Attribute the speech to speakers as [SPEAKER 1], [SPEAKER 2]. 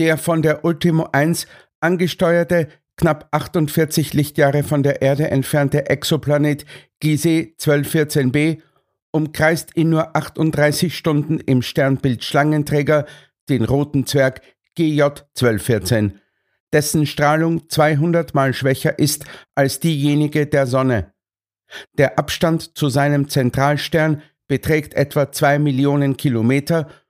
[SPEAKER 1] Der von der Ultimo 1 angesteuerte, knapp 48 Lichtjahre von der Erde entfernte Exoplanet Gliese 1214b umkreist in nur 38 Stunden im Sternbild Schlangenträger den roten Zwerg GJ 1214, dessen Strahlung 200 Mal schwächer ist als diejenige der Sonne. Der Abstand zu seinem Zentralstern beträgt etwa 2 Millionen Kilometer